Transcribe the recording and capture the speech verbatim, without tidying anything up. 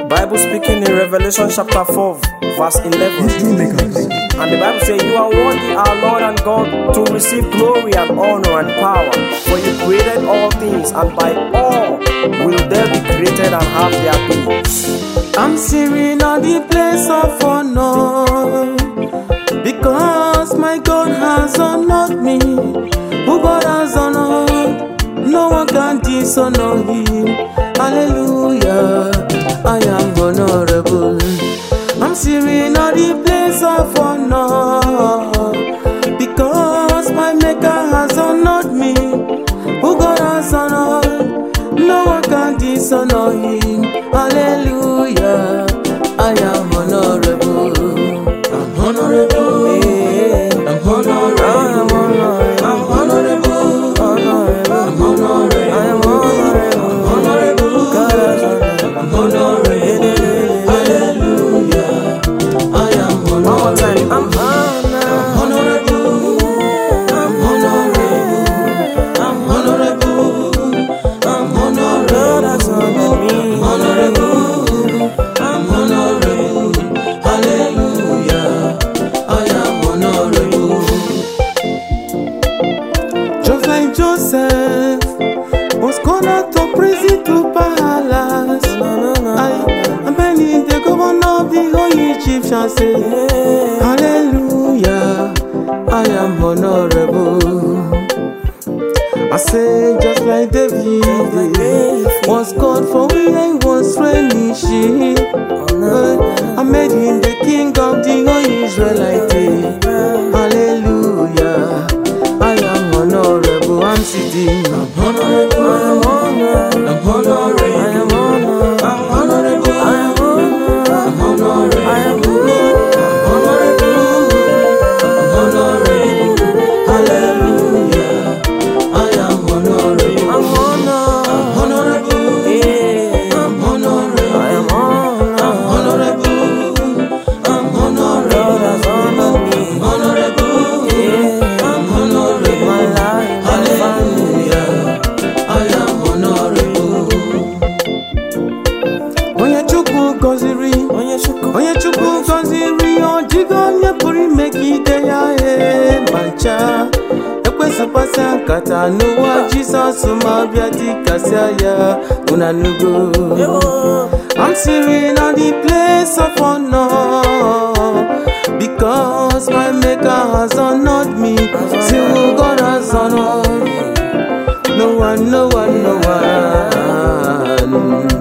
Bible speaking in Revelation chapter four, verse eleven. And the Bible says, "You are worthy, our Lord and God, to receive glory and honor and power. For you created all things, and by all will they be created and have their being." I'm sitting on the place of honor, because my God has honored me. Who God has honored, no one can dishonor him. Hallelujah, I am honorable. I'm sitting on the place of honor, because my Maker has honored me. Who God has honored, no one can dishonor him. Hallelujah, I am honorable. I'm honorable. Yeah. I'm honorable. I'm honorable. I'm honorable. Honorable. I'm honorable. I'm honorable. I'm honorable. Hallelujah, I am honorable. I'm honorable. I'm honorable. I'm honorable. I'm honorable. That's honored me. Honorable. I'm honorable. Hallelujah, I am honorable. Just like Joseph was called out of prison to palace, I am begging the governor of the whole Egyptian say, hallelujah, I am honorable. I say just like David was called for when he was training sheep, I made him the king of the whole Israelite. Hallelujah, I am honorable. I'm sitting. I'm honorable. I am honorable. I'm honorable. I am honorable. I'm honorable. I am honorable. I'm honorable. I am honorable. I'm honorable. Hallelujah, I am honorable. I'm honorable. I'm honorable. Yeah. I'm honorable. I am honorable. I'm honorable. I'm honorable. God has honored me. I'm honorable. Yeah. I'm honorable. My life. Hallelujah, I am honorable. Onye Chukwu gọziri, Onye Chukwu gọziri, ọdịgo onye pụrụ imegide ya e mancha. Ekwesịkwasị nkata n'ụwa Jizọs ma bịa dịkasịa ya unanugo. I'm sitting on the place of honor, because my Maker has honored me. See who God has honored, no one, no one, no one.